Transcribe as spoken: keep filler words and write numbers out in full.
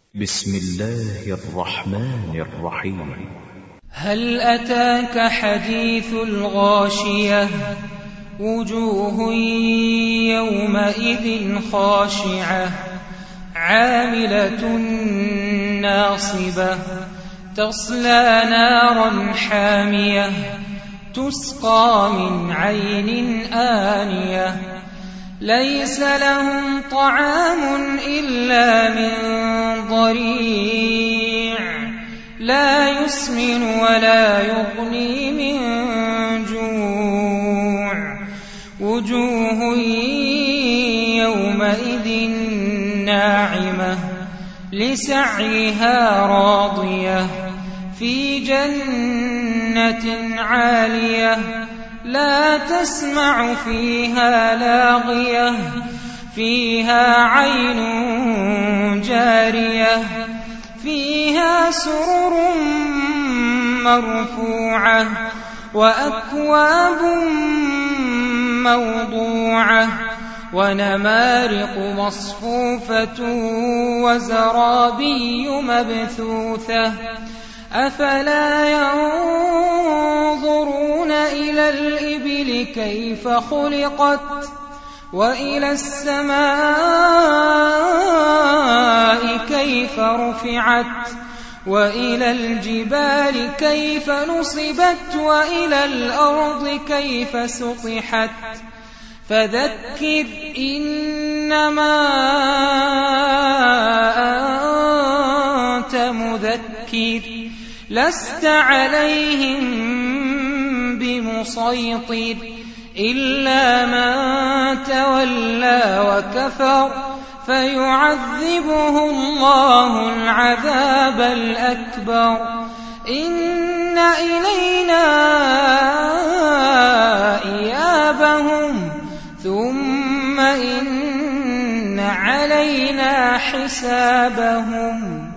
بسم الله الرحمن الرحيم. هل أتاك حديث الغاشية وجوه يومئذ خاشعة عاملة ناصبة تصلى نارا حامية تسقى من عين آنية ليس لهم طعام إلا من ضريع لا يسمن ولا يغني من جوع وجوه يومئذ ناعمة لسعيها راضية في جنة عالية لا تسمع فيها لاغية فيها عين جارية فيها سرر مرفوعة وأكواب موضوعة ونمارق مصفوفة وزرابي مبثوثة أفلا ينظرون إلى الإبل كيف خلقت وإلى السماء كيف رفعت وإلى الجبال كيف نصبت وإلى الأرض كيف سطحت فذكر إنما أنت مذكر لست عليهم بمسيطر إلا من تولى وكفر فيعذبه الله العذاب الأكبر إن إلينا إيابهم ثم إن علينا حسابهم.